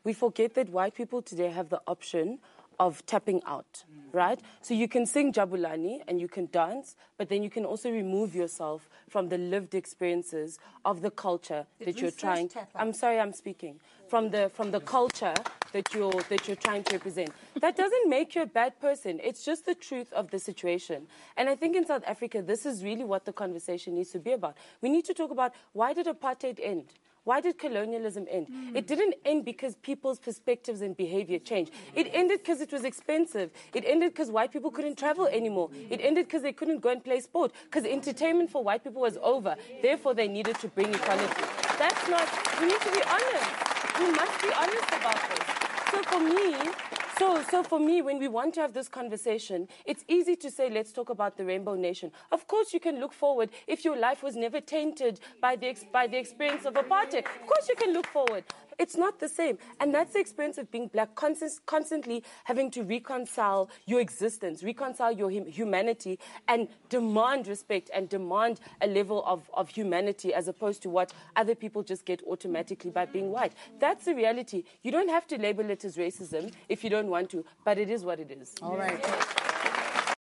we forget that white people today have the option of tapping out, right? So you can sing Jabulani and you can dance, but then you can also remove yourself from the lived experiences of the culture that you're trying. I'm sorry, I'm speaking. From the culture that you're trying to represent. That doesn't make you a bad person. It's just the truth of the situation. And I think in South Africa, this is really what the conversation needs to be about. We need to talk about, why did apartheid end? Why did colonialism end? It didn't end because people's perspectives and behavior changed. It ended because it was expensive. It ended because white people couldn't travel anymore. It ended because they couldn't go and play sport. Because entertainment for white people was over. Therefore, they needed to bring equality. That's not... We need to be honest. We must be honest about this. So for me, when we want to have this conversation, it's easy to say, let's talk about the Rainbow Nation. Of course, you can look forward if your life was never tainted by the experience of apartheid. Of course, you can look forward. It's not the same. And that's the experience of being black, constantly having to reconcile your existence, reconcile your humanity, and demand respect and demand a level of humanity as opposed to what other people just get automatically by being white. That's the reality. You don't have to label it as racism if you don't want to, but it is what it is. All right.